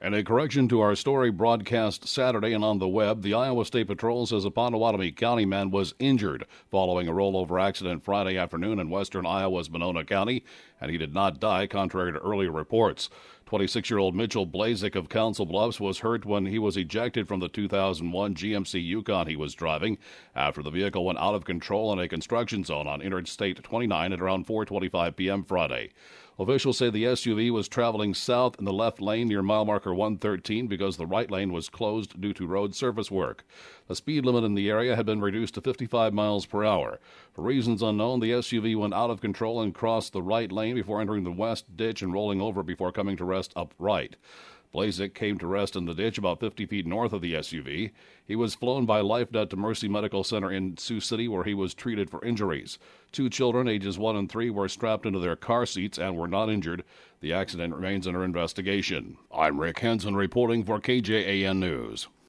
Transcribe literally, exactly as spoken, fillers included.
And a correction to our story broadcast Saturday and on the web, the Iowa State Patrol says a Potawatomi County man was injured following a rollover accident Friday afternoon in western Iowa's Monona County, and he did not die, contrary to earlier reports. twenty-six-year-old Mitchell Blazik of Council Bluffs was hurt when he was ejected from the two thousand one G M C Yukon he was driving after the vehicle went out of control in a construction zone on Interstate twenty-nine at around four twenty-five p.m. Friday. Officials say the S U V was traveling south in the left lane near mile marker one thirteen because the right lane was closed due to road surface work. The speed limit in the area had been reduced to fifty-five miles per hour. For reasons unknown, the S U V went out of control and crossed the right lane before entering the west ditch and rolling over before coming to rest upright. Blazik came to rest in the ditch about fifty feet north of the S U V. He was flown by LifeNet to Mercy Medical Center in Sioux City, where he was treated for injuries. Two children, ages one and three, were strapped into their car seats and were not injured. The accident remains under investigation. I'm Rick Henson reporting for K J A N News.